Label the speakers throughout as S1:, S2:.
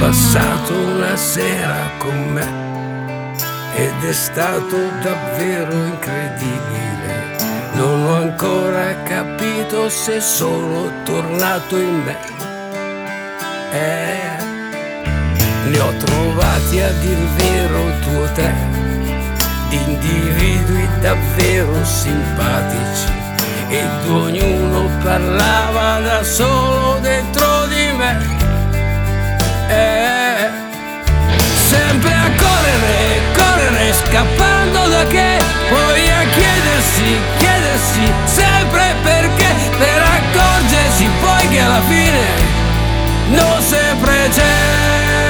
S1: passato una sera con me ed è stato davvero incredibile. Non ho ancora capito se sono tornato in me. Ne ho trovati a dir vero 2 o 3 individui davvero simpatici ed ognuno parlava da solo dentro di me. Sempre a correre, correre, scappando da che, poi a chiedersi, chiedersi sempre perché, per accorgersi poi che alla fine non sempre c'è.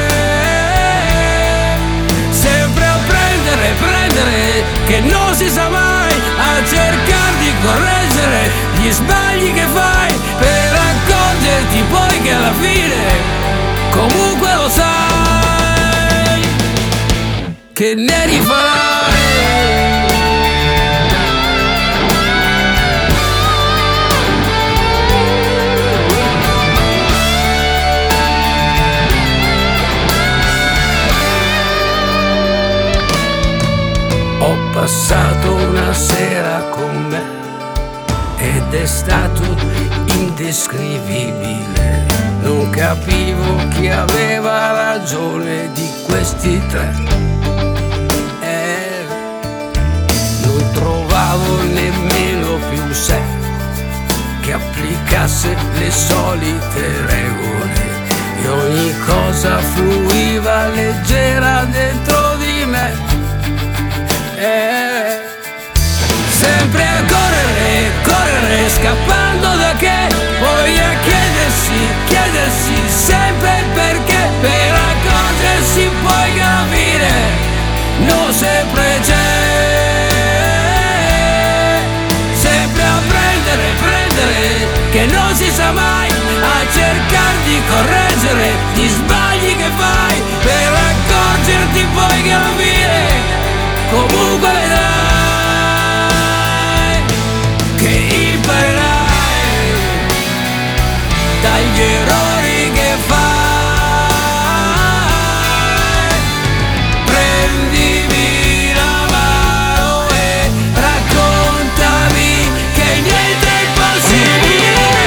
S1: Sempre a prendere, prendere, che non si sa mai, a cercare di correggere gli sbagli che fai, per accorgerti poi che alla fine comunque lo sai che ne rifarai. Ho passato una sera con me ed è stato indescrivibile. Non capivo chi aveva ragione di questi 3. Non trovavo nemmeno più un sé che applicasse le solite regole e ogni cosa fluiva leggera dentro di me. Sempre a correre, correre, scappando da che, poi a chiedersi, chiedersi sempre perché, per accorgersi poi che alla fine non sempre c'è. Sempre a prendere, prendere, che non si sa mai, a cercare di correggere gli sbagli che fai, per accorgerti poi che alla fine comunque vedrai che imparerai dagli errori che fai. Prendimi la mano e raccontami che niente è impossibile.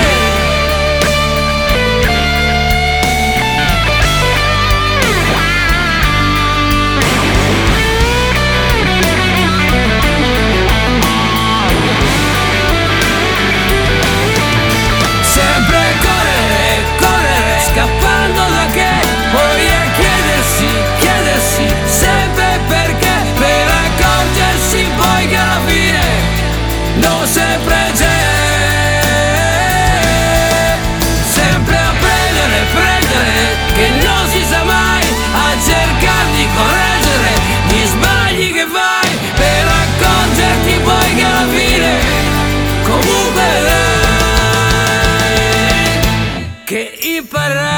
S1: Non sempre c'è. Sempre a prendere, prendere, che non si sa mai, a cercare di correggere gli sbagli che fai, per accorgerti poi che alla fine comunque vedrai che imparerai